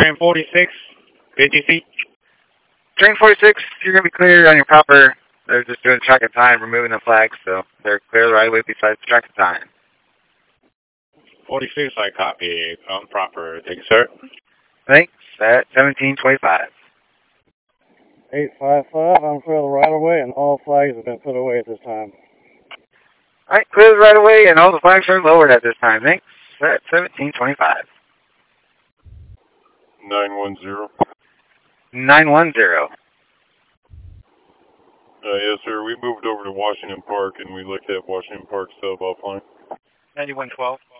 train 46, 50 feet. Train 46, you're going to be clear on your proper. They're just doing track and time, removing the flags, so they're clear the right way besides track and time. 46, I copy. Proper. Thank you, sir. Thanks. At 1725. 855, I'm clear the right of way, and all flags have been put away at this time. All right, clear the right of way, and all the flags are lowered at this time. Thanks. At 1725. 910. 910. Yes, sir. We moved over to Washington Park, and we looked at Washington Park sub offline. 9112.